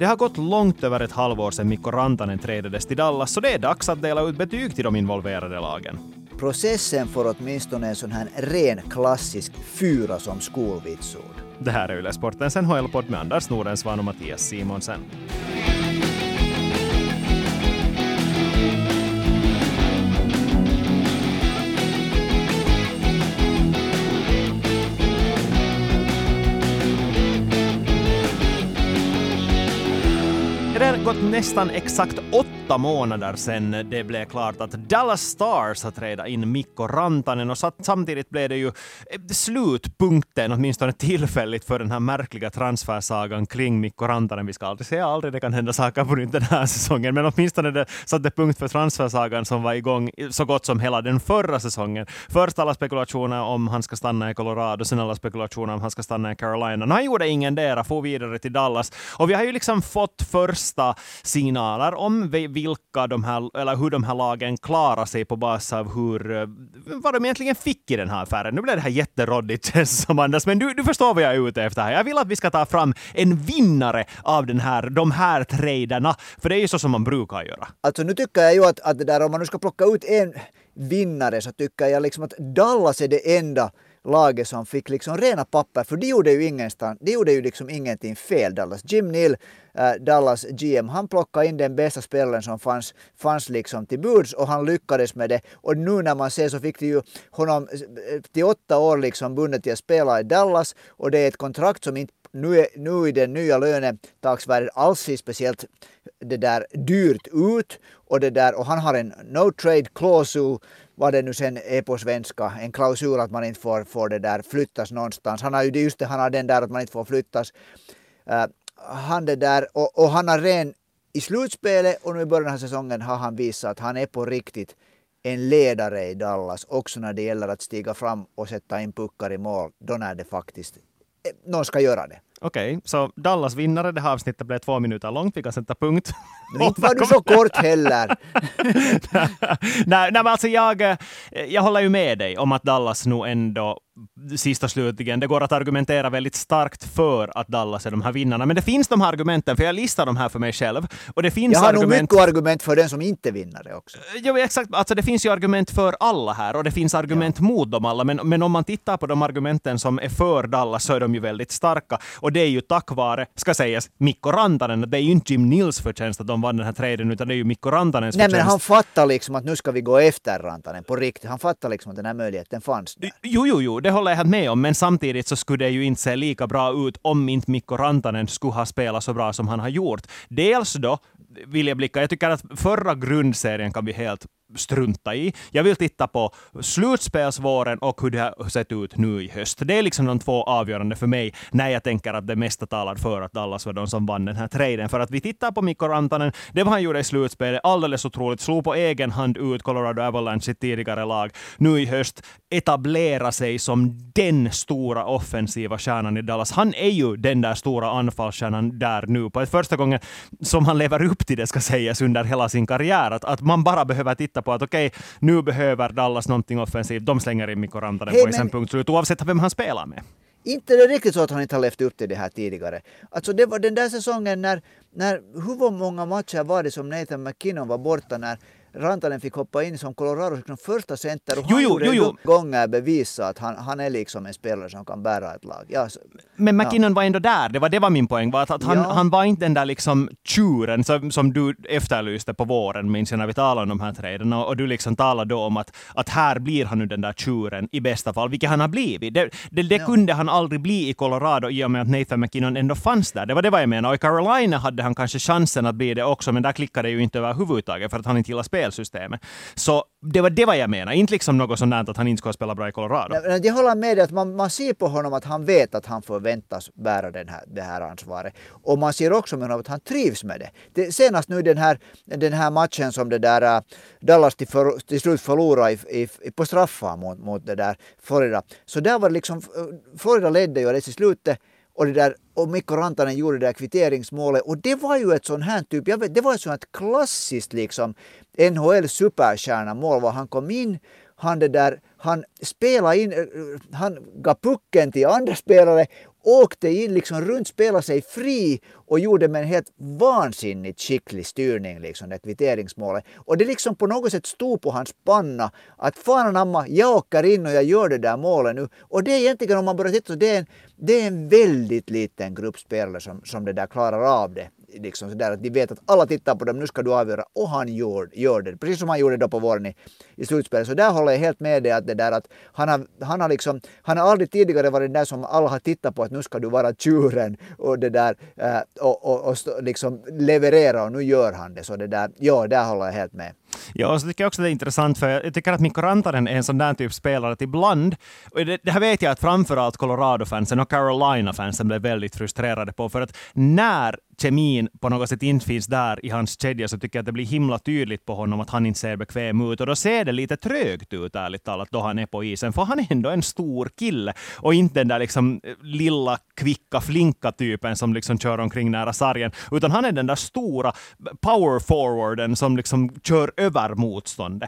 Det har gått långt över ett halvår sedan Mikko Rantanen trädades till Dallas, så det är dags att dela ut betyg till de involverade lagen. Processen får åtminstone en sån här ren klassisk 4 som skolvitsord. Det här är Yle Sportens NHL-podd med Anders Nordensvan och Mattias Simonsen. Det har gått nästan exakt 8 månader sedan det blev klart att Dallas Stars har trädat in Mikko Rantanen, och samtidigt blev det ju slutpunkten, åtminstone tillfälligt, för den här märkliga transfersagan kring Mikko Rantanen. Vi ska aldrig säga aldrig, det kan hända saker på nytt den här säsongen, men åtminstone det satte punkt för transfersagan som var igång så gott som hela den förra säsongen. Först alla spekulationer om han ska stanna i Colorado, sen alla spekulationer om han ska stanna i Carolina. Han gjorde ingen där, få vidare till Dallas, och vi har ju liksom fått första signaler om vilka de här, eller hur de här lagen klarar sig på bas av vad de egentligen fick i den här affären. Nu blir det här jätteroddigt, som Anders, men du förstår vad jag är ute efter här. Jag vill att vi ska ta fram en vinnare av de här traderna, för det är ju så som man brukar göra. Alltså nu tycker jag ju att det där, om man nu ska plocka ut en vinnare, så tycker jag liksom att Dallas är det enda laget som fick liksom rena papper, för de gjorde ju liksom ingenting fel, Dallas. Jim Neal, Dallas GM, han plockade in den bästa spelaren som fanns liksom till buds, och han lyckades med det. Och nu när man ser så fick de ju honom till 8 år liksom bundet till att spela i Dallas, och det är ett kontrakt som inte nu i den nya lönetaksvärdet alls är speciellt det där dyrt ut, och han har en no trade klausul, vad det nu sen är på svenska, en klausul att man inte får det där flyttas någonstans. Han har ju just det, han har den där att man inte får flyttas. Han det där, och han har ren i slutspelet, och nu i början av säsongen har han visat att han är på riktigt en ledare i Dallas, också när det gäller att stiga fram och sätta in puckar i mål, då när det faktiskt någon ska göra det. Okej, så Dallas vinnare, det här avsnittet blev 2 minuter långt, vi kan sätta punkt. Men inte var du så kort heller. nej, men alltså jag håller ju med dig om att Dallas nu ändå sist och slutligen, det går att argumentera väldigt starkt för att Dallas är de här vinnarna, men det finns de här argumenten, för jag listar de här för mig själv, och det finns jag har nog mycket argument för den som inte vinner det också. Ja, exakt, alltså det finns ju argument för alla här, och det finns argument mot dem alla, men om man tittar på de argumenten som är för Dallas, så är de ju väldigt starka, och det är ju tack vare, ska sägas, Mikko Rantanen. Det är ju inte Jim Neals förtjänst att de vann den här traden, utan det är ju Mikko Rantanens förtjänst. Nej, men han fattar liksom att nu ska vi gå efter Rantanen på riktigt. Han fattar liksom att den här möjligheten fanns där. Jo, det håller jag helt med om, men samtidigt så skulle det ju inte se lika bra ut om inte Mikko Rantanen skulle ha spelat så bra som han har gjort. Dels då vill jag blicka, jag tycker att förra grundserien kan vi helt strunta i. Jag vill titta på slutspelsvåren och hur det har sett ut nu i höst. Det är liksom de 2 avgörande för mig när jag tänker att det mesta talar för att Dallas var de som vann den här traden. För att vi tittar på Mikko Rantanen, det var han gjorde i slutspelet, alldeles otroligt, slog på egen hand ut Colorado Avalanche, sitt tidigare lag. Nu i höst etablera sig som den stora offensiva stjärnan i Dallas. Han är ju den där stora anfallsstjärnan där nu. På ett första gången som han lever upp till det, ska sägas, under hela sin karriär. Att man bara behöver titta på att okej, nu behöver Dallas någonting offensivt. De slänger in Mikko Rantanen på en punkt slut, oavsett vem han spelar med. Inte det riktigt så att han inte har levt upp till det här tidigare. Alltså det var den där säsongen när hur många matcher var det som Nathan McKinnon var borta, när Rantanen fick hoppa in som Colorado som första center, och han gjorde gånger bevisa att han är liksom en spelare som kan bära ett lag. Ja, men McKinnon var ändå där, det var min poäng, var att han var inte den där liksom tjuren som du efterlyste på våren, minns jag när vi talade om de här traderna, och du liksom talade då om att här blir han nu den där tjuren i bästa fall, vilket han har blivit. Det kunde han aldrig bli i Colorado i och med att Nathan McKinnon ändå fanns där. Det var det vad jag menar, och i Carolina hade han kanske chansen att bli det också, men där klickade det ju inte överhuvudtaget för att han inte gillar spelsystemet. Så det var det vad jag menar, inte liksom något sånt att han inte ska spela bra i Colorado. Jag håller med dig att man ser på honom att han vet att han förväntas bära det här ansvaret. Och man ser också med honom att han trivs med det. Senast nu den här matchen som det där Dallas till slut förlorade på straffar mot det där Florida. Så där var det liksom, Florida ledde ju det i slutet, och Mikko Rantanen gjorde det där kvitteringsmålet, och det var ju ett sån här typ, det var ett sånt här klassiskt liksom NHL superstjärna mål, var han kom in, han spelade in, han gav pucken till andra spelare, åkte in liksom runt, spelade sig fri och gjorde med en helt vansinnigt skicklig styrning liksom det kvitteringsmålet. Och det liksom på något sätt stod på hans panna att fan amma, jag åker in och jag gör det där målet nu. Och det är egentligen, om man börjar titta, så det är en väldigt liten grupp spelare som det där klarar av det. Liksom så där att de vet att alla tittar på dem, nu ska du avgöra, och han gör det. Precis som han gjorde då på våren i slutspelet. Så där håller jag helt med dig att det där att han har aldrig tidigare varit den där som alla har tittat på att nu ska du vara tjuren och det där och liksom leverera, och nu gör han det. Så det där, ja, där håller jag helt med. Ja, och så tycker jag också det är intressant, för jag tycker att Mikko Rantanen är en sån där typ spelare att ibland, och det här vet jag att framförallt Colorado-fansen och Carolina-fansen blev väldigt frustrerade på, för att när kemin på något sätt inte finns där i hans kedja, så tycker jag att det blir himla tydligt på honom att han inte ser bekväm ut, och då ser det lite trögt ut ärligt talat då han är på isen, för han är ändå en stor kille och inte den där liksom lilla kvicka flinka typen som liksom kör omkring nära sargen, utan han är den där stora power forwarden som liksom kör över motståndet.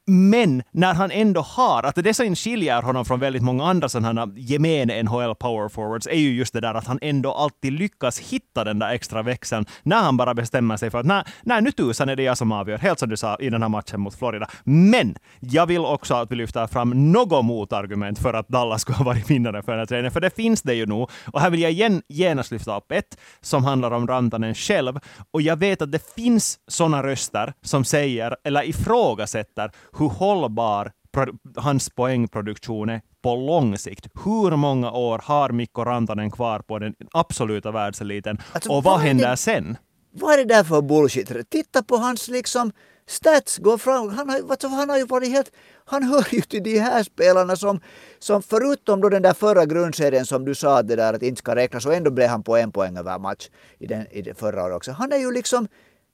Men när han ändå har, att det som skiljer honom från väldigt många andra sådana gemene NHL power forwards är ju just det där att han ändå alltid lyckas hitta den där extra växeln när han bara bestämmer sig för att nej, nu tusan är det jag som avgör, helt som du sa i den här matchen mot Florida. Men jag vill också att vi lyfter fram något motargument för att Dallas ska ha varit vinnare för den här träningen, för det finns det ju nog. Och här vill jag genast lyfta upp ett som handlar om Rantanen själv, och jag vet att det finns sådana röster som säger eller ifrågasätter hur hållbar hans poängproduktion är på lång sikt. Hur många år har Mikko Rantanen kvar på den absoluta världseliten? Alltså, och vad händer sen? Vad är det där för bullshit? Titta på hans liksom stats, går fram. Han har ju varit helt, han hör ju till de här spelarna som förutom då den där förra grundserien som du sa det där att inte ska räknas, så ändå blev han på en poäng över match i det förra året också. Han är ju liksom,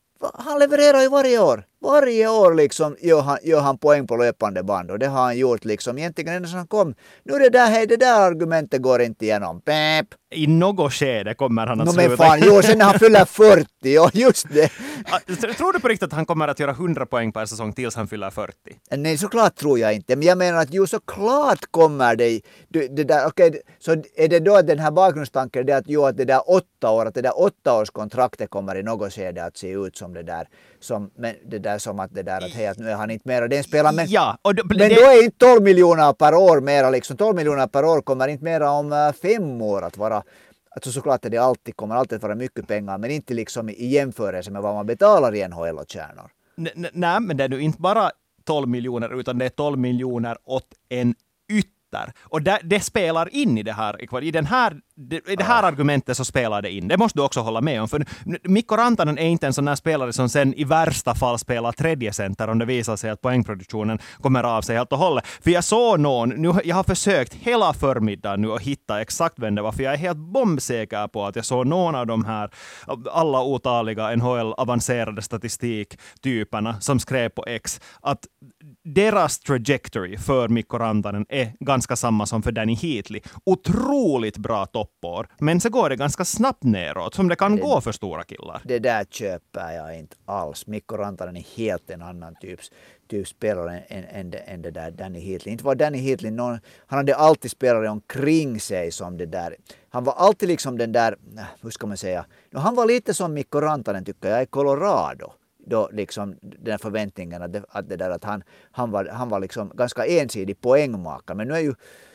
han levererar ju varje år. Varje år liksom gör han poäng på löpande band, och det har han gjort liksom egentligen ända sedan han kom. Nu det där argumentet går inte igenom. Pep. I något skede kommer han att sluta. Men fan, jo, sen när han fyller 40, ja just det. Tror du på riktigt att han kommer att göra 100 poäng per säsong tills han fyller 40? Nej, såklart tror jag inte. Men jag menar att jo, såklart kommer det där, okej, så är det då den här bakgrundstanken det att det där 8-årskontraktet kommer i något skede att se ut som det där, som att hej, att nu är han inte mera den spelaren, men, ja, och men då är inte 12 miljoner per år mera liksom, 12 miljoner per år kommer inte mera om 5 år att vara, alltså såklart är det kommer alltid att vara mycket pengar, men inte liksom i jämförelse med vad man betalar i NHL och tjänar. Nej, men det är ju inte bara 12 miljoner, utan det är 12 miljoner åt en ytter. Och det spelar in i det här. I det här argumentet så spelar det in. Det måste du också hålla med om. För Mikko Rantanen är inte en sån här spelare som sen i värsta fall spelar tredje center om det visar sig att poängproduktionen kommer av sig helt och hållet. För jag såg jag har försökt hela förmiddagen nu att hitta exakt vem det var. För jag är helt bombsäker på att jag såg någon av de här alla otaliga NHL-avancerade statistiktyperna som skrev på X att deras trajectory för Mikko Rantanen är ganska samma som för Danny Heatley. Otroligt bra toppår, men så går det ganska snabbt neråt, som det kan gå för stora killar. Det där köper jag inte alls. Mikko Rantanen är helt en annan typ spelare än det där Danny Heatley. Inte var Danny Heatley han hade alltid spelare omkring sig som det där. Han var alltid liksom den där, hur ska man säga, han var lite som Mikko Rantanen tycker jag i Colorado. Då liksom den förväntningen att han var liksom ganska ensidig poängmakare, men nu är ju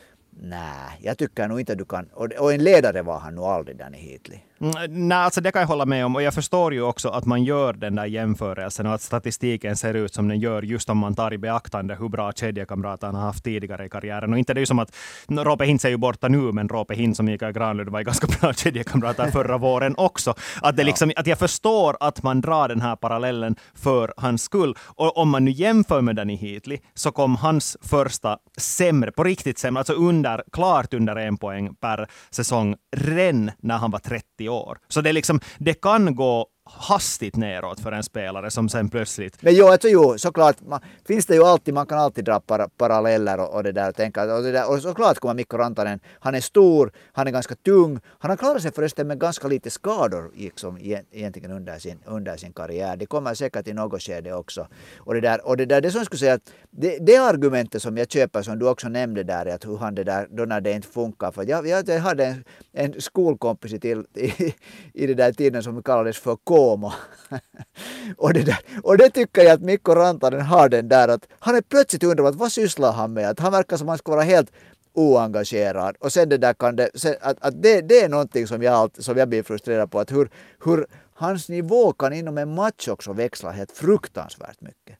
jag tycker nog inte att du kan, och en ledare var han nog aldrig, Danny Heatley. Nej, alltså det kan jag hålla med om, och jag förstår ju också att man gör den där jämförelsen och att statistiken ser ut som den gör just om man tar i beaktande hur bra kedjekamrater han har haft tidigare i karriären. Och inte det är ju som att Roope Hintz är ju borta nu, men Roope Hintz och Mikael Granlund var ju ganska bra kedjekamrater förra våren också. Att det liksom, att jag förstår att man drar den här parallellen för hans skull. Och om man nu jämför med Danny Heatley så kom hans första sämre, på riktigt sämre, alltså klart under 1 poäng per säsong redan när han var 30 år. Så det är liksom, det kan gå hastigt neråt för en spelare som sen plötsligt... Men såklart, finns det ju alltid, man kan alltid dra paralleller och det där och tänka, och såklart kommer Mikko Rantanen, han är stor, han är ganska tung, han har klarat sig förresten med ganska lite skador liksom, egentligen under sin karriär. Det kommer säkert i något skede också. Och det som jag skulle säga, att det argumentet som jag köper, som du också nämnde där, att hur han det där, då när det inte funkar, för jag hade en skolkompis i det där tiden som kallades för Komo. och det tycker jag att Mikko Rantanen har den där, att han är plötsligt undrar vad sysslar han med, att han verkar som att han ska vara helt oengagerad, och sen det där kan det är någonting som jag blir frustrerad på, att hur hans nivå kan inom en match också växla helt fruktansvärt mycket.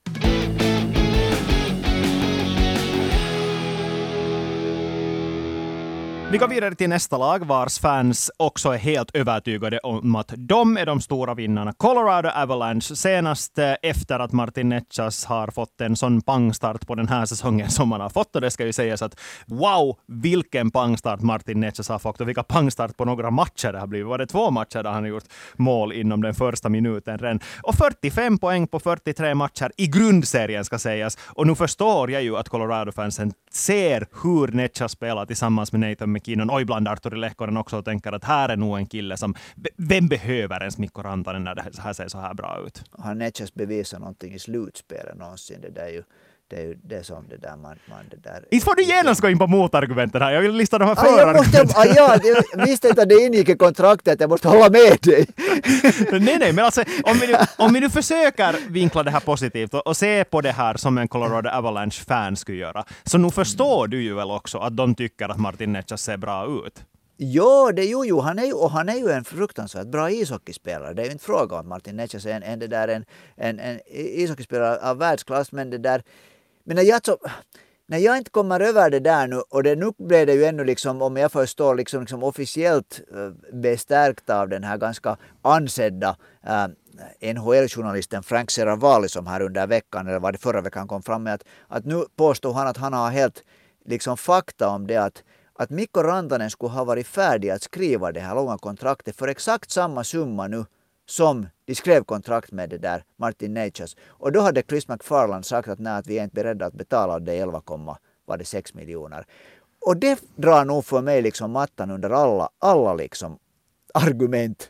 Vi går vidare till nästa lag vars fans också är helt övertygade om att de är de stora vinnarna. Colorado Avalanche, senast efter att Martin Necas har fått en sån pangstart på den här säsongen som han har fått. Och det ska ju sägas att wow, vilken pangstart Martin Necas har fått och vilka pangstart på några matcher det har blivit. Var det 2 matcher där han har gjort mål inom den första minuten redan. Och 45 poäng på 43 matcher i grundserien ska sägas. Och nu förstår jag ju att Colorado-fansen ser hur Necas spelar tillsammans med Nathan McKinnon och ibland Arturi Lehkonen också och tänker att här är nog en kille som vem behöver ens Mikko Rantanen när det här ser så här bra ut. Har Necas bevisat någonting i slutspelet någonsin? Det är ju det som det där man det där... Inte får du genast gå in på motargumenten här. Jag vill lista de här förargumenten. Jag visste inte att det ingick i kontraktet. Jag måste hålla med dig. nej, men alltså om vi nu försöker vinkla det här positivt och se på det här som en Colorado Avalanche-fan skulle göra, så nu förstår du ju väl också att de tycker att Martin Necas ser bra ut. Jo, han är ju en fruktansvärt bra ishockeyspelare. Det är ju inte fråga om Martin Necas är en ishockeyspelare av världsklass, men det där... Men när jag inte kommer över det där nu, och nu blev det ju ännu liksom, om jag förstår, liksom officiellt bestärkt av den här ganska ansedda NHL-journalisten Frank Seravalli som här under veckan, eller var det förra veckan, kom fram med att nu påstår han att han har helt liksom fakta om det, att Mikko Rantanen skulle ha varit färdig att skriva det här långa kontraktet för exakt samma summa nu som de skrev kontrakt med det där Martin Necas. Och då hade Chris McFarland sagt att nej, att vi är inte beredda att betala det 11,6 miljoner. Och det drar nog för mig liksom mattan under alla liksom argument.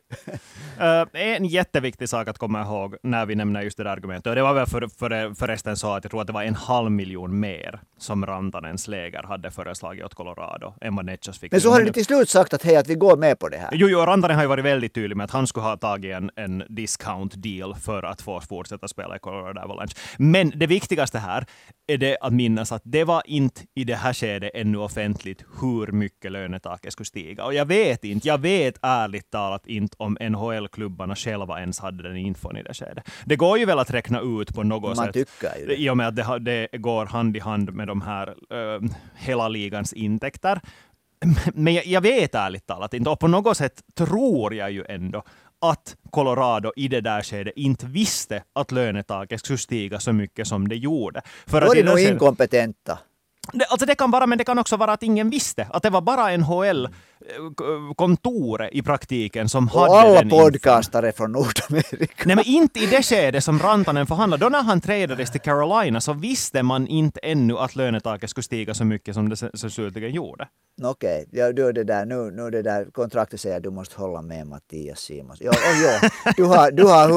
En jätteviktig sak att komma ihåg när vi nämner just det där argumentet. Och det var väl förresten så att jag tror att det var 500 000 mer som Rantanens läger hade föreslagit åt Colorado än vad Necas fick. Men så har de till slut sagt att hej, att vi går med på det här. Jo, Rantanen har ju varit väldigt tydlig med att han skulle ha tagit en discount deal för att få fortsätta spela i Colorado Avalanche. Men det viktigaste här är det att minnas att det var inte i det här skedet ännu offentligt hur mycket lönetaket skulle stiga. Och jag vet ärligt talat inte om NHL-klubbarna själva ens hade den infon i det skedet. Det går ju väl att räkna ut på något sätt. Tycker ju i och med att det går hand i hand med de här hela ligans intäkter. Men jag vet ärligt talat inte. Och på något sätt tror jag ju ändå att Colorado i det där skedet inte visste att lönetaket skulle stiga så mycket som det gjorde. Då är det nog inkompetenta. Det kan vara, men det kan också vara att ingen visste. Att det var bara NHL-kontoret i praktiken som hade och alla den podcastare från Nordamerika. Nej, men inte i det skedet som Rantanen förhandlade. Då när han tradades till Carolina så visste man inte ännu att lönetaket skulle stiga så mycket som det så slutligen gjorde. Okej, nu det där kontraktet säger att du måste hålla med Mattias Simons. Ja, du har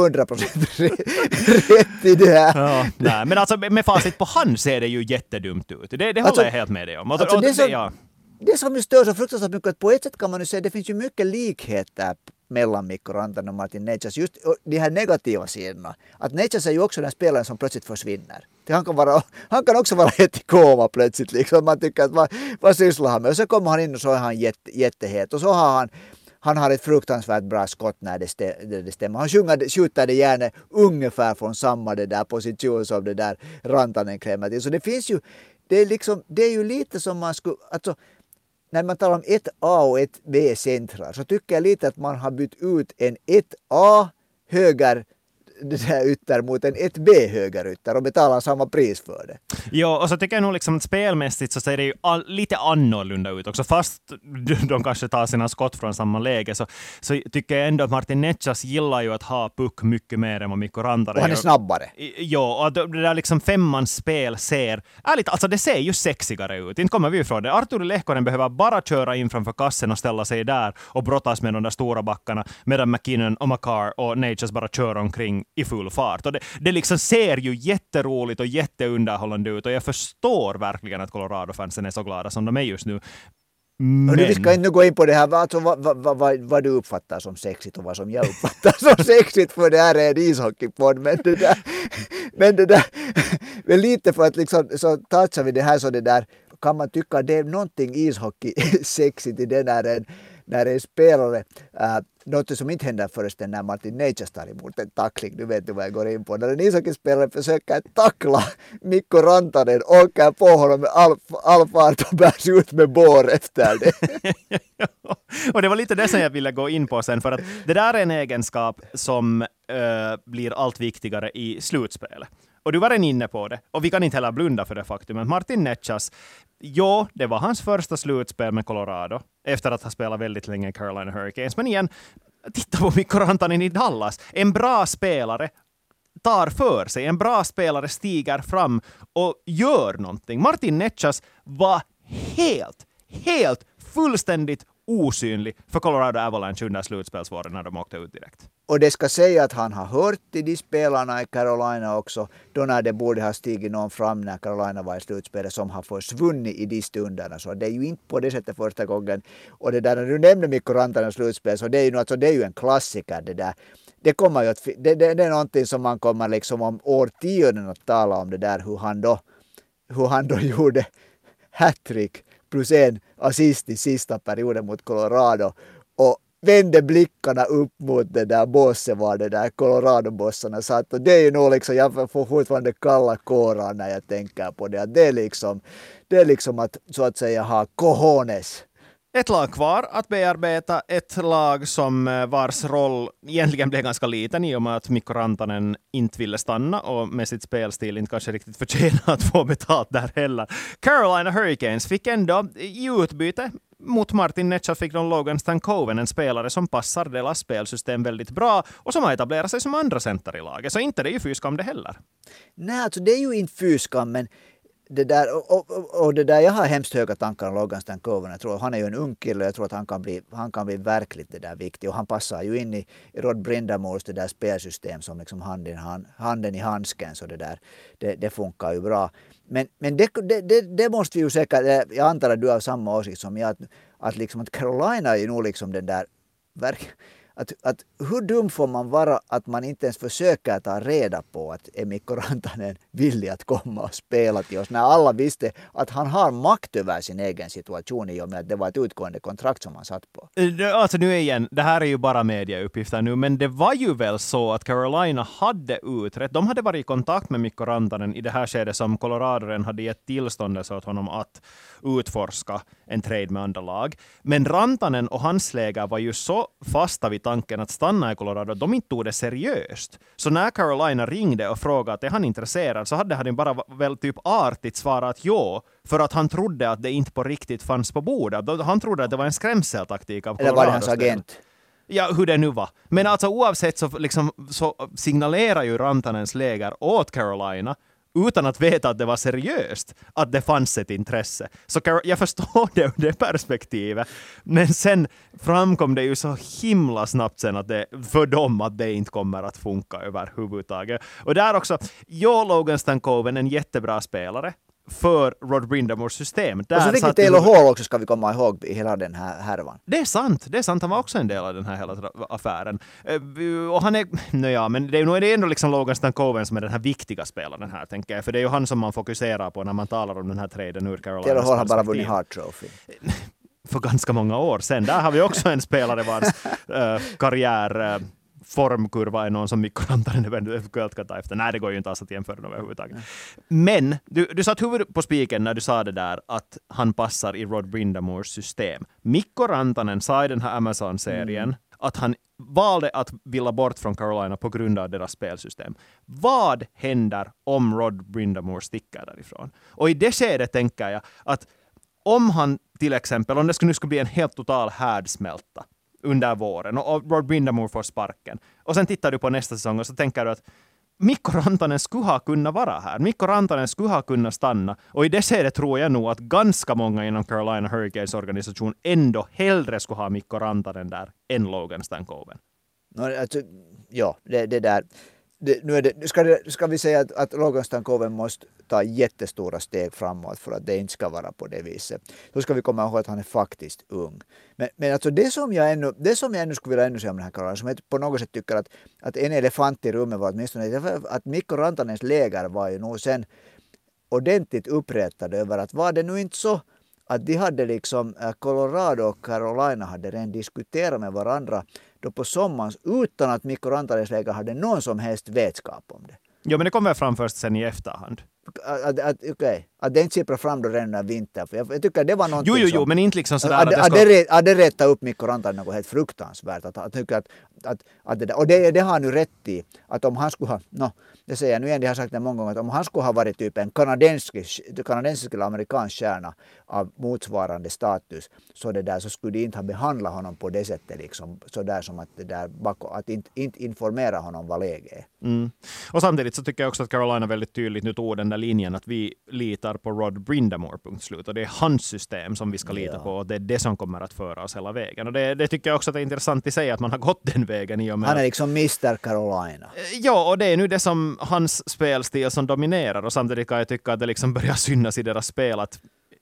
100% rätt i det här. Ja, nej, men alltså med facit på hand ser det ju jättedumt ut. Det håller jag helt med dig om. Det som stör så fruktansvärt mycket, att på ett sätt kan man ju säga att det finns ju mycket likheter mellan Mikko Rantanen och Martin Necas. Just de här negativa sidorna. Att Necas är ju också den spelaren som plötsligt försvinner. Han kan också vara helt i koma plötsligt. Liksom. Man tycker att vad sysslar han med? Och så kommer han in och så är han jättehet. Och så har han har ett fruktansvärt bra skott när det stämmer. Han skjuter det gärna ungefär från samma det där position som det där Rantanen klämmer till. Så det finns ju, det är ju lite som man skulle, alltså, när man talar om ett A och ett B-centrar så tycker jag lite att man har bytt ut en 1A höger det där ytter mot en 1B högerytter och betalar samma pris för det. Ja, och så tycker jag nog liksom att spelmässigt så ser det ju lite annorlunda ut också. Fast de kanske tar sina skott från samma läge så tycker jag ändå att Martin Necas gillar ju att ha puck mycket mer än vad Mikko Rantanen. Och han är snabbare. Ja, och det där liksom femmans spel ser, ärligt, alltså det ser ju sexigare ut. Inte kommer vi ifrån det. Arturi Lehkonen behöver bara köra in framför kassen och ställa sig där och brottas med de där stora backarna, medan McKinnon och Makar och Necas bara kör omkring i full fart. Och det liksom ser ju jätteroligt och jätteunderhållande ut, och jag förstår verkligen att Colorado-fansen är så glada som de är just nu. Men... Vi ska inte gå in på det här, alltså, vad du uppfattar som sexigt och vad som jag uppfattar som sexigt, för det här är en ishockeypodd, men men lite för att liksom, så touchar vi det här, så det där kan man tycka att det är någonting ishockey sexigt i det när en spelare, något som inte händer förresten när Martin Necas tar emot en tackling, du vet vad jag går in på, när en ishockeyspelare försöker tackla Mikko Rantanen, åker på honom med all fart och bärs ut med bår efter det. Och det var lite det som jag ville gå in på sen, för att det där är en egenskap som blir allt viktigare i slutspelet. Och du var redan inne på det. Och vi kan inte heller blunda för det faktum att Martin Necas, ja, det var hans första slutspel med Colorado efter att ha spelat väldigt länge i Carolina Hurricanes. Men igen, titta på Mikko Rantanen i Dallas. En bra spelare tar för sig. En bra spelare stiger fram och gör någonting. Martin Necas var helt fullständigt osynlig för Colorado Avalanche under slutspelsvåren när de åkte ut direkt. Och det ska säga att han har hört till de spelarna i Carolina också, då när det borde ha stigit någon fram när Carolina var i slutspelet, som har försvunnit i de stunderna. Så det är ju inte på det sättet första gången. Och det där när du nämnde Mikko Rantanens slutspel, så det är ju, alltså, det är ju en klassiker det där. Det kommer ju att, det är någonting som man kommer liksom om årtionden att tala om, det där hur han då gjorde hattrick plus en assist i sista perioden mot Colorado och vände blickarna upp mot det där bossen, var det där Colorado-bossarna satt, och det är ju nog liksom, jag får fortfarande kalla kårar när jag tänker på det. Det är liksom att så att säga ha cojones. Ett lag kvar att bearbeta, ett lag som vars roll egentligen blev ganska liten i och med att Mikko Rantanen inte ville stanna och med sitt spelstil inte kanske riktigt förtjänar att få betalt där heller. Carolina Hurricanes fick ändå i utbyte mot Martin Necas fick de Logan Stankoven, en spelare som passar deras spelsystem väldigt bra och som har etablerat sig som andra center i laget. Så inte det är ju fyskam det heller. Nej, alltså det är ju inte fyskam, men det där, och det där, jag har hemskt höga tankar om Logan Stankoven. Jag tror han är ju en ung kille, jag tror att han kan bli verkligt det där viktig, och han passar ju in i Rod Brindamores det där spelsystem som liksom handen i handsken, så det där det funkar ju bra. Men det måste vi ju säkert, jag antar att du har samma åsikt som jag, att liksom att Carolina är ju nog liksom den där att hur dum får man vara att man inte ens försöker ta reda på att är Mikko Rantanen villig att komma och spela till oss, när alla visste att han har makt över sin egen situation i och med att det var ett utgående kontrakt som han satt på. Alltså nu igen, det här är ju bara mediauppgifter nu, men det var ju väl så att Carolina hade utrett, de hade varit i kontakt med Mikko Rantanen i det här skedet som Colorado hade gett tillståndelse åt honom att utforska en trade med andra lag. Men Rantanen och hans läger var ju så fasta vid tanken att stanna i Colorado, de inte tog det seriöst. Så när Carolina ringde och frågade att är han intresserad, så hade han bara väl typ artigt svarat ja, för att han trodde att det inte på riktigt fanns på bordet. Han trodde att det var en skrämseltaktik av Colorado. Eller var det hans agent? Ja, hur det nu var. Men alltså oavsett så signalerar ju Rantanens läger åt Carolina utan att veta att det var seriöst, att det fanns ett intresse. Så jag förstår det ur det perspektivet. Men sen framkom det ju så himla snabbt sen att det, för dem att det inte kommer att funka överhuvudtaget. Och där också, Logan Stankoven, en jättebra spelare för Rod Brindamores system. Där och så fick vi Taylor Hall också, ska vi komma ihåg, i hela den här härvan. Det är sant. Han var också en del av den här hela affären. Och han är, men det är ändå liksom Logan Stankoven som är den här viktiga spelaren här, tänker jag. För det är ju han som man fokuserar på när man talar om den här traden ur Carolina. Taylor Hall har bara vunnit Hart Trophy. För ganska många år sedan. Där har vi också en spelare vars karriär... formkurva är någon som Mikko Rantanen eventuellt kan ta efter. Nej, det går ju inte alls att jämföra överhuvudtaget. Men du satt huvudet på spiken när du sa det där att han passar i Rod Brindamores system. Mikko Rantanen sa i den här Amazon-serien att han valde att vilja bort från Carolina på grund av deras spelsystem. Vad händer om Rod Brind'Amour sticker därifrån? Och i det skedet tänker jag att om han till exempel, om det skulle bli en helt total härdsmälta under våren och Rod Brind'Amour får sparken och sen tittar du på nästa säsong och så tänker du att Mikko Rantanen skulle ha kunnat vara här. Mikko Rantanen skulle ha kunnat stanna. Och i det skedet tror jag nog att ganska många inom Carolina Hurricanes organisation ändå hellre skulle ha Mikko Rantanen där än Logan Stankoven. Alltså, ja, det där. Ska vi säga att Logan Stankoven måste ta jättestora steg framåt för att det inte ska vara på det viset. Då ska vi komma ihåg att han är faktiskt ung. Men alltså det som jag ännu skulle vilja ännu säga om den här Carolina, som jag på något sätt tycker att en elefant i rummet var åtminstone att Mikko Rantanens läger var ju nog sen ordentligt upprättade över att var det nu inte så att de hade liksom Colorado och Carolina hade redan diskuterat med varandra då på sommaren utan att Mikko Rantanens läger hade någon som helst vetskap om det. Ja, men det kommer fram först sen i efterhand. Att det inte sipprar fram då redan när vintern. För jag tycker det var någonting Jo, men inte liksom sådär att det rättar upp Mikko Rantanen något helt fruktansvärt. Att tycker att det där, och det har han ju rätt i. Att om han skulle ha, det säger jag nu igen, det har sagt det många gånger, att om han skulle ha varit typ en kanadensisk eller amerikansk stjärna av motsvarande status, så det där så skulle de inte ha behandlat honom på det sättet liksom, så där som att det där att inte informera honom vad läget är. Mm. Och samtidigt så tycker jag också att Carolina väldigt tydligt nu tog den där linjen att vi litar på Rod Brind'Amour, punkt slut. Och det är hans system som vi ska lita på och det är det som kommer att föra oss hela vägen. Och det tycker jag också att det är intressant i sig att man har gått den vägen i och med. Han är liksom Mr. Carolina. Ja, och det är nu det som hans spelstil som dominerar och samtidigt kan jag tycka att det liksom börjar synas i deras spel att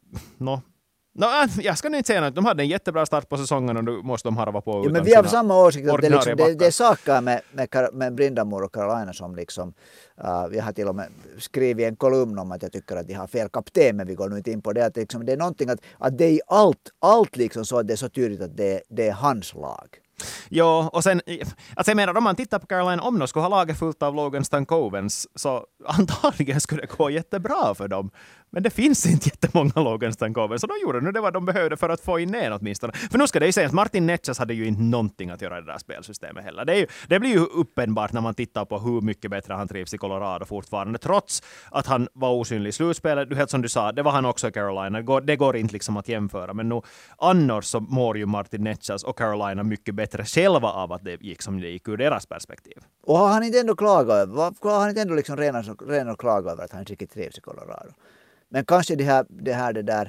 jag ska nu inte säga något. De hade en jättebra start på säsongen och nu måste de harva på. Ja, men vi har samma åsikt att det är saker med Brind'Amour och Carolina som liksom jag har till och med skrivit en kolumn om att jag tycker att de har fel kapten, men vi går nu inte in på det. Att liksom, det är någonting att det är allt liksom så att det är så tydligt att det är hans lag. Ja, och sen, alltså jag menar, om man tittar på Carolina, om de skulle ha laget fullt av Logan Stankovens, så antagligen skulle det gå jättebra för dem. Men det finns inte jättemånga Logan Stankoven, så de gjorde nu det vad de behövde för att få in en åtminstone. För nu ska det ju säga att Martin Necas hade ju inte någonting att göra i det där spelsystemet heller. Det blir ju uppenbart när man tittar på hur mycket bättre han trivs i Colorado fortfarande, trots att han var osynlig i slutspelet. Helt som du sa, det var han också i Carolina. Det går inte liksom att jämföra, men nu annars så mår ju Martin Necas och Carolina mycket bättre själva av att det gick som det gick ur deras perspektiv. Och har han inte ändå klagat över, har han inte ändå liksom redan klagat över att han inte trivs i Colorado? Men kanske det där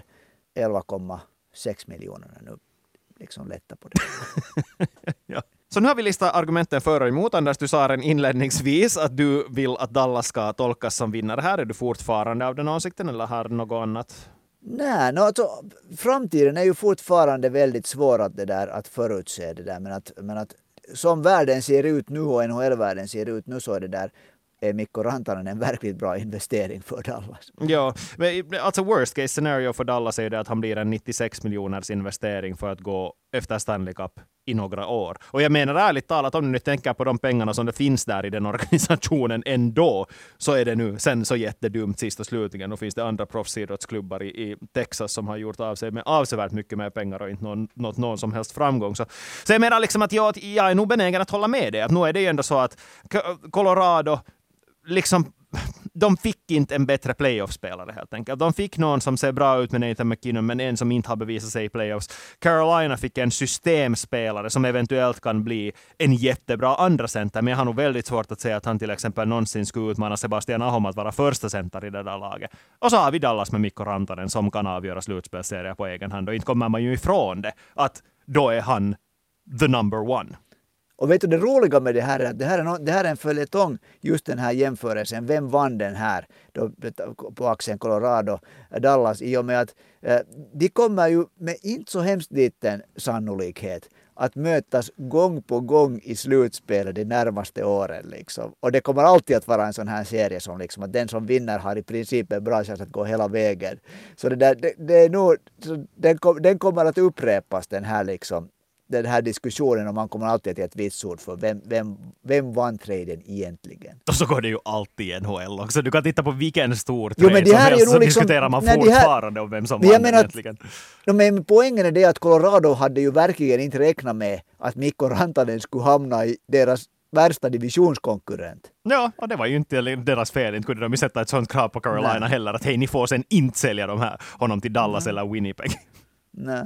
11,6 miljoner nu liksom lätta på det. Ja. Så nu har vi listat argumenten för och emot. Anders, du sa inledningsvis att du vill att Dallas ska tolkas som vinnare här. Är du fortfarande av den åsikten eller har du något annat? Nej, alltså, framtiden är ju fortfarande väldigt svår att förutse det där. Men att som världen ser ut nu och NHL-världen ser ut nu så är det där är Mikko Rantanen en verkligt bra investering för Dallas. Ja, men alltså worst case scenario för Dallas är det att han blir en 96 miljoners investering för att gå efter Stanley Cup i några år. Och jag menar ärligt talat, om du nu tänker på de pengarna som det finns där i den organisationen ändå, så är det nu sen så jättedumt sist och slutligen. Då finns det andra proffsidrottsklubbar i Texas som har gjort av sig med avsevärt mycket mer pengar och inte någon som helst framgång. Så jag menar liksom att jag är nog benägen att hålla med dig. Att nu är det ju ändå så att Colorado liksom, de fick inte en bättre playoff-spelare helt enkelt. De fick någon som ser bra ut med Nathan McKinnon, men en som inte har bevisat sig i playoffs. Carolina fick en systemspelare som eventuellt kan bli en jättebra andra center, men jag har nog väldigt svårt att säga att han till exempel någonsin skulle utmana Sebastian Aho att vara första center i det där laget. Och så har vi Dallas med Mikko Rantanen som kan avgöra slutspelsserier på egen hand, och inte kommer man ju ifrån det att då är han the number one. Och vet du, det roliga med det här är att det här är en följetong, just den här jämförelsen. Vem vann den här då, på axeln Colorado-Dallas, i och med att de kommer ju med inte så hemskt liten sannolikhet att mötas gång på gång i slutspelet de närmaste åren. Liksom. Och det kommer alltid att vara en sån här serie som liksom, att den som vinner har i princip en bra chans att gå hela vägen. Så det är nog, den kommer att upprepas den här liksom. den här diskussionen och man kommer alltid till ett vitsord för vem vann traden egentligen. Och så går det ju alltid i NHL också. Du kan titta på vilken stor Jo, trade men det som här är helst, ju så liksom, diskuterar man fortfarande om vem som men jag vann menar egentligen. Men poängen är det att Colorado hade ju verkligen inte räknat med att Mikko Rantanen skulle hamna i deras värsta divisionskonkurrent. Ja, och det var ju inte deras fel. Inte kunde de ju sätta ett sånt krav på Carolina heller. Att hej, ni får sen inte sälja honom till Dallas eller Winnipeg. Nej.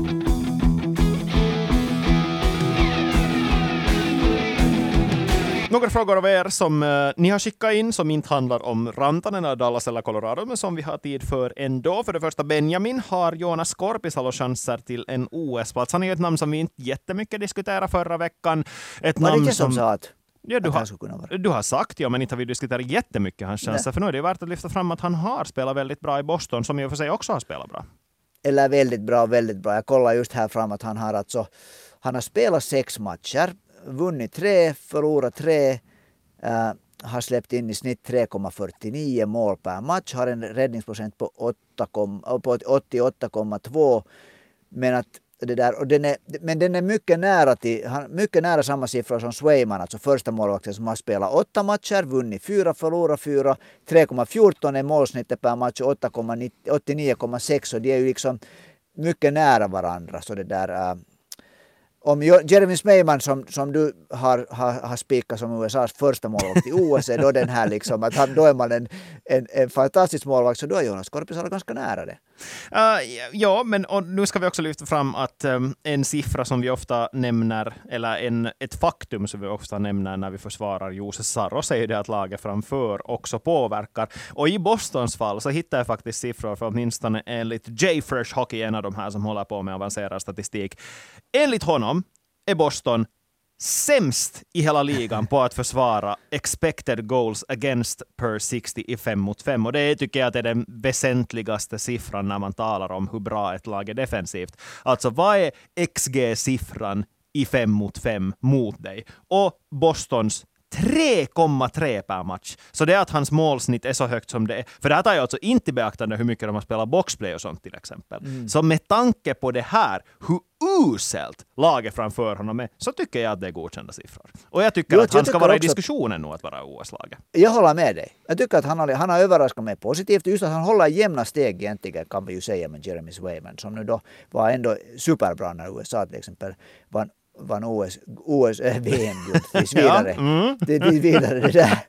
Några frågor av er som ni har skickat in som inte handlar om Rantanen eller Dallas eller Colorado, men som vi har tid för ändå. För det första, Benjamin, har Jonas Korpisalo chanser till en OS-plats? Han är ju ett namn som vi inte jättemycket diskuterade förra veckan. Ett Var namn det som sa att ja, vara? du har sagt, ja, men inte har vi diskuterat jättemycket hans chanser. För nu är det värt att lyfta fram att han har spelat väldigt bra i Boston, som ju för sig också har spelat bra. Eller väldigt bra, väldigt bra. Jag kollar just här fram att han har spelat 6 matcher, vunnit 3, förlorat 3, har släppt in i snitt 3,49 mål per match, har en räddningsprocent på 88,2, men att det där, och den är mycket nära samma siffror som Swayman, alltså första målvakten som har spelat 8 matcher, vunnit 4, förlorat 4, 3,14 är målsnittet per match och 89,6, och de är ju liksom mycket nära varandra. Så det där, om Jeremy Swayman som du har spikat som USAs första målvakt i OS, är då den här liksom att då är man en fantastisk målvakt, så då är Jonas Korpisalo ganska nära det. Ja, men och nu ska vi också lyfta fram att en siffra som vi ofta nämner, eller ett faktum som vi ofta nämner när vi försvarar Juuse Saros, är ju det att laget framför också påverkar. Och i Bostons fall så hittar jag faktiskt siffror för åtminstone enligt J-Fresh Hockey, en av de här som håller på med avancerad statistik. Enligt honom är Boston sämst i hela ligan på att försvara expected goals against per 60 i 5-mot-5. Och det tycker jag är den väsentligaste siffran när man talar om hur bra ett lag är defensivt. Alltså, vad är XG-siffran i 5-mot-5 mot dig? Och Bostons 3,3 per match. Så det är att hans målsnitt är så högt som det är. För det här tar jag alltså inte beaktande hur mycket de har spelat boxplay och sånt till exempel. Så med tanke på det här, hur uselt laget framför honom är, så tycker jag att det är godkända siffror. Och jag tycker att han ska vara i diskussionen nu att vara OS-laget. Jag håller med dig. Jag tycker att han har överraskat mig positivt. Just att han håller jämna steg egentligen, kan vi ju säga, med Jeremy Swayman, som nu då var ändå superbra när USA till exempel vann VM-guld tills vidare. Tills vidare det där.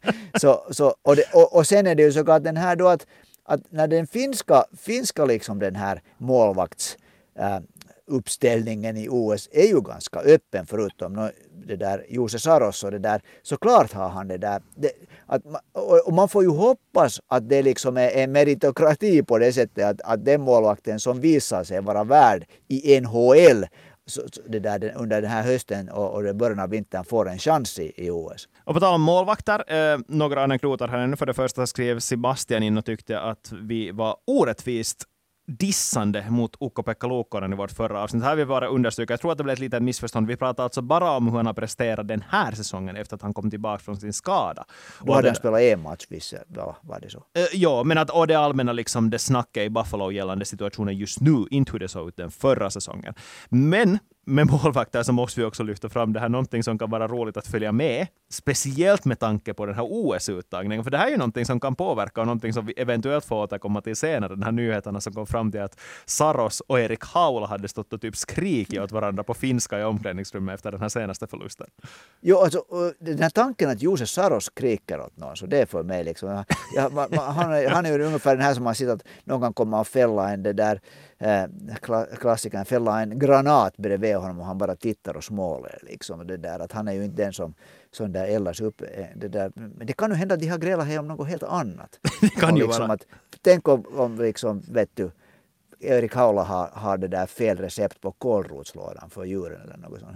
Och sen är det ju så att den här då att när den finska liksom den här målvakts uppställningen i OS är ju ganska öppen, förutom det där Juuse Saros och det där, så klart har han det där. Och man får ju hoppas att det liksom är en meritokrati på det sättet att den målvakten som visar sig vara värd i NHL det där, under den här hösten och början av vintern får en chans i OS. Och på tal om målvakter, några anekdoter här ännu. För det första skrev Sebastian in och tyckte att vi var orättvist dissande mot Ukko-Pekka Luukkonen i vårt förra avsnitt. Här vill vi bara understryka, jag tror att det blev ett litet missförstånd. Vi pratar alltså bara om hur han har presterat den här säsongen efter att han kom tillbaka från sin skada. Då hade han spelat en match, var det så? Ja, men att det allmänna liksom det snackar i Buffalo gällande situationen just nu, inte hur det såg ut den förra säsongen. Men med målvakter så måste vi också lyfta fram det här, någonting som kan vara roligt att följa med, speciellt med tanke på den här OS-uttagningen, för det här är ju någonting som kan påverka och någonting som vi eventuellt får återkomma till senare, den här nyheterna som kom fram till att Saros och Erik Haula hade stått och typ skrikit åt varandra på finska i omklädningsrummet efter den här senaste förlusten. Jo, alltså den här tanken att Juuse Saros skriker åt någon, så det är för mig liksom, han är ju ungefär den här som har sett att någon kan komma och fälla en det där klassikern, fälla en granat bredvid honom och han bara tittar och småler liksom. Det där, att han är ju inte den som där eldas upp. Det där. Men det kan ju hända att de har grälat här om något helt annat. Det kan ju liksom vara. Tänk om liksom, vet du, Erik Haula har det där fel recept på kålrotslådan för djuren eller något sånt här.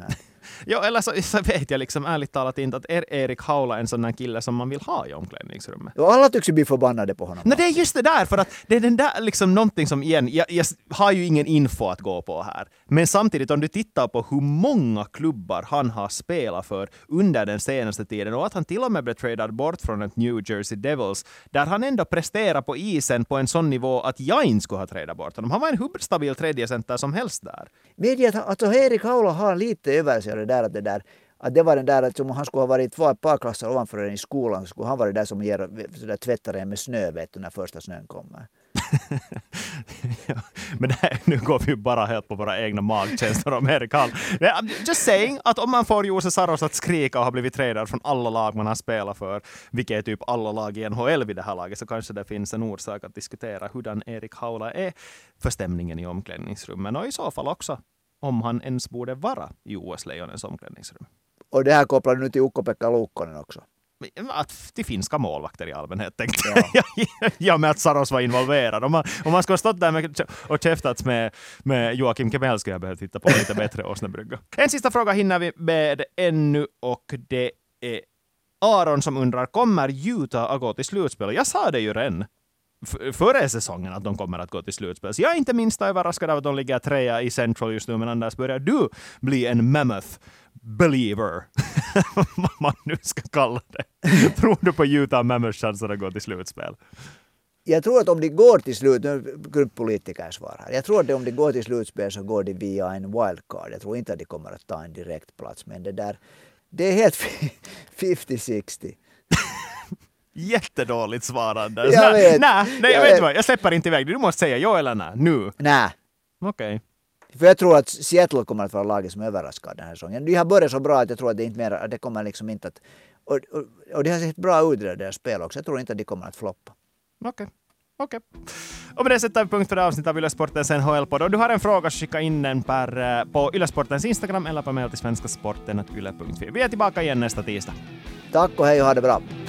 Jo, eller så vet jag liksom ärligt talat inte att Erik Haula är en sån där kille som man vill ha i omklädningsrummet. Och alla tycks ju bli förbannade på honom. Nej, det är just det där, för att det är den där liksom någonting som igen, jag har ju ingen info att gå på här. Men samtidigt om du tittar på hur många klubbar han har spelat för under den senaste tiden och att han till och med blev tradad bort från ett New Jersey Devils där han ändå presterar på isen på en sån nivå att jag inte skulle ha tradat bort honom. Han var en hur stabil tredje center som helst där. Medge att alltså Erik Haula har lite över sig att det var den där att om han skulle ha varit ett par klasser ovanför den i skolan så skulle han vara där som tvättar en med snö när första snön kommer. Ja, men nu går vi ju bara helt på våra egna magkänslor om Erik Hall. Just saying att om man får Jose Saros att skrika och har blivit tradad från alla lag man har spelat för, vilket är typ alla lag i NHL vid det här laget, så kanske det finns en orsak att diskutera hurdan Erik Haula är för stämningen i omklädningsrummen och i så fall också om han ens borde vara i OS-lejonens omklädningsrum. Och det här kopplar nu till Ukko-Pekka Luukkonen också. Att till finska målvakter i allmänhet tänkte jag med att Saros var involverad. Om man skulle ha stått där och käftats med Joakim Kemell skulle jag behöva titta på lite bättre Åsnebrygga. En sista fråga hinner vi med ännu och det är Aron som undrar, kommer Utah att gå till slutspel? Jag sa det ju redan före säsongen att de kommer att gå till slutspel. Så jag är inte minst överraskad av att de ligger 3 i Central just nu, men Anders, börjar du bli en mammoth believer? Vad man nu ska kalla det. Tror du på Utah Mammoths chanser att gå till slutspel? Jag tror att om de går till slutspel, grundpolitiker svarar. Jag tror att om de går till slutspel så går de via en wildcard. Jag tror inte att de kommer att ta en direkt plats, men det är helt 50-60. Jättedåligt svarande. Jag vet. Nej, vet vad, jag släpper inte iväg. Du måste säga ja eller nej. Nu. Nej. Okej. För jag tror att Seattle kommer att vara laget som överraskar den här säsongen. De har börjat så bra att jag tror att det inte mer, att det kommer liksom inte att... Och det har sett bra ut i deras spel också. Jag tror inte att de kommer att floppa. Okej. Och med det sätter vi punkt för det avsnitt av Yle Sportens NHL-podd. Om du har en fråga, skicka in den på Yle Sportens Instagram eller på mail till svenskasporten@yle.fi. Vi är tillbaka igen nästa tisdag. Tack och hej och ha det bra.